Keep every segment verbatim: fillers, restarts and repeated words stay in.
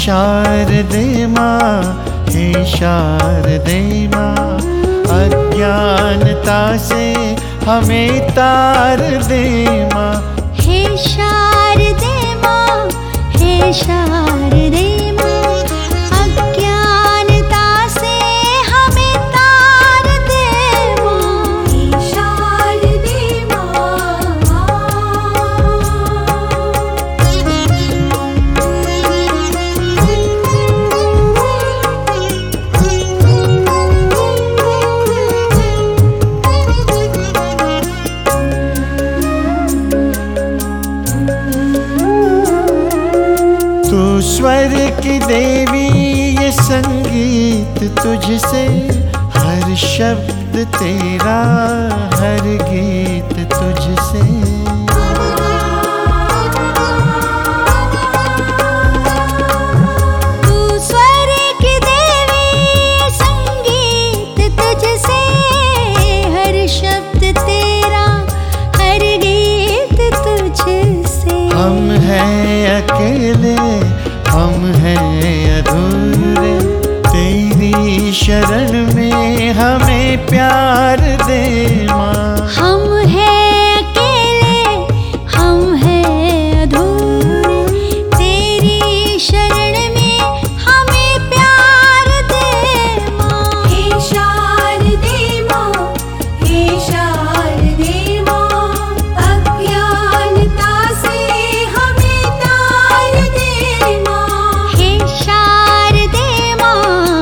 शारदे माँ, हे शारदे माँ, अज्ञानता से हमें तार दे माँ। हे शारदे माँ, हे शारदे माँ, अज्ञानता से हमें तार दे माँ। हे शारदे माँ। तू स्वर की देवी, ये संगीत तुझसे, हर शब्द तेरा, हर गीत तुझसे। तू स्वर की देवी, ये संगीत तुझसे, हर शब्द तेरा, हर गीत तुझसे। हम हैं अकेले, हम हैं अधूरे, तेरी शरण में हमें प्यार दे माँ। हम हैं अकेले, हम हैं अधूरे, तेरी शरण में हमें प्यार दे माँ। हे शारदे माँ, हे शारदे माँ, अज्ञानता से हमें तार दे माँ। हे शारदे माँ।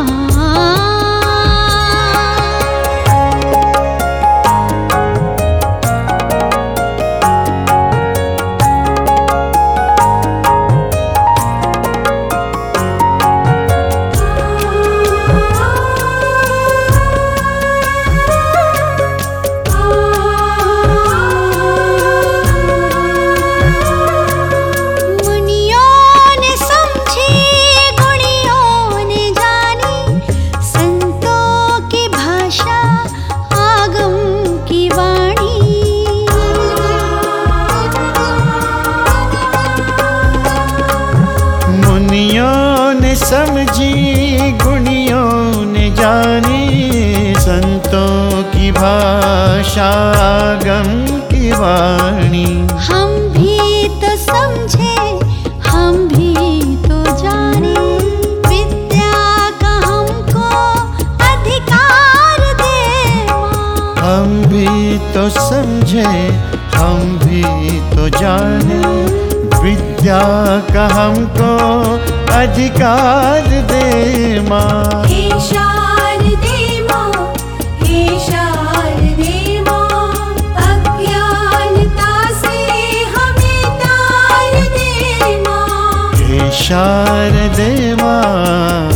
मुनियों ने समझी, गुणियों ने जानी, संतों की भाषा, आगम की वाणी। मुनियों ने समझी, गुणियों ने जानी, संतों की भाषा, गम की वाणी। हम भी तो समझे, हम भी तो जाने, विद्या का हमको अधिकार दे माँ। हम भी तो समझे, हम भी तो जाने, विद्या का हमको अधिकार दे माँ। हे शारदे माँ, हे शारदे माँ, अज्ञानता से हमें तार दे माँ। हे शारदे माँ।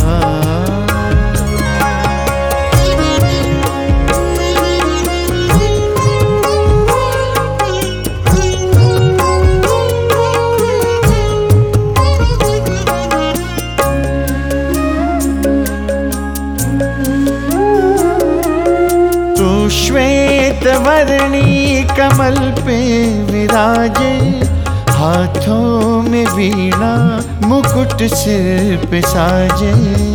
तू श्वेत वर्णी कमल पे विराजे, हाथों में वीणा, मुकुट सिर पे साजे।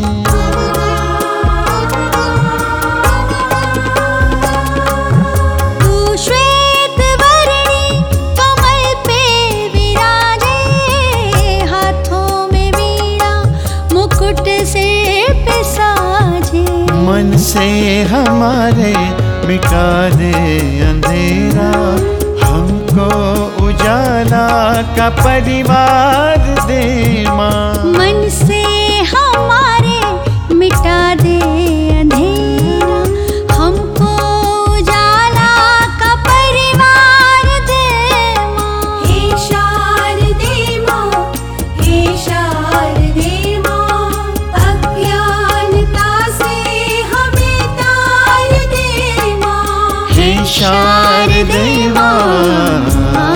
तू श्वेत वर्णी कमल पे विराजे, हाथों में वीणा, मुकुट सिर पे साजे। मन से हमारे मिटा दे अंधेरा, हमको उजाला का परिवार दे माँ। मन से हमारे मिटा दे अंधेरा, हमको उजाला का परिवार दे माँ। हे शारदे माँ, हे शारदे माँ, अज्ञानता से हमें तार दे माँ। हे शारदे माँ।